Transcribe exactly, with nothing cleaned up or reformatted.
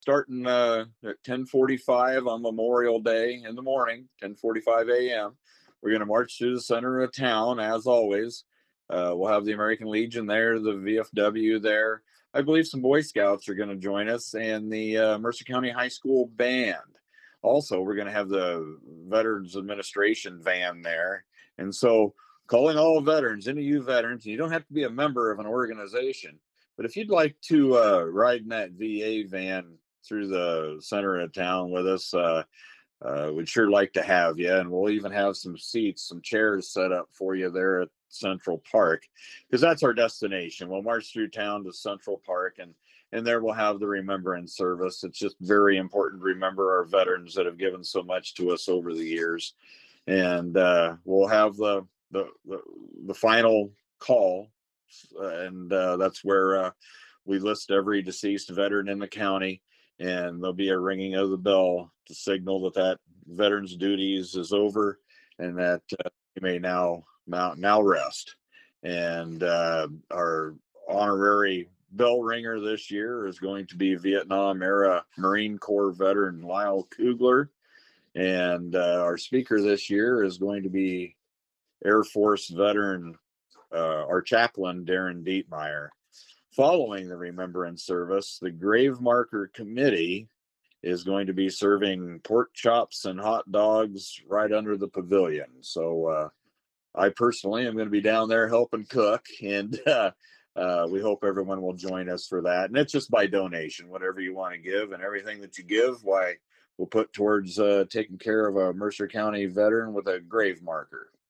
starting uh, at ten forty-five on Memorial Day in the morning, ten forty-five a m. We're going to march through the center of town as always. Uh, we'll have the American Legion there, the V F W there. I believe some Boy Scouts are going to join us, and the uh, Mercer County High School band. Also, we're going to have the Veterans Administration van there. And so, calling all veterans, any of you veterans, you don't have to be a member of an organization, but if you'd like to uh, ride in that V A van through the center of town with us, uh, uh, we'd sure like to have you. And we'll even have some seats, some chairs set up for you there at Central Park, because that's our destination. We'll march through town to Central Park, and and there we'll have the remembrance service. It's just very important to remember our veterans that have given so much to us over the years. And uh, we'll have the the the, the final call, and uh, that's where uh, we list every deceased veteran in the county, and there'll be a ringing of the bell to signal that that veteran's duties is over, and that uh, he may now now, now rest. And uh, our honorary bell ringer this year is going to be Vietnam era Marine Corps veteran Lyle Kugler, and uh, our speaker this year is going to be Air Force veteran, uh, our chaplain, Darren Dietmeyer. Following the remembrance service, the Grave Marker Committee is going to be serving pork chops and hot dogs right under the pavilion. So uh, I personally am going to be down there helping cook, and uh, uh, we hope everyone will join us for that. And it's just by donation, whatever you want to give, and everything that you give, why we'll put towards uh, taking care of a Mercer County veteran with a grave marker.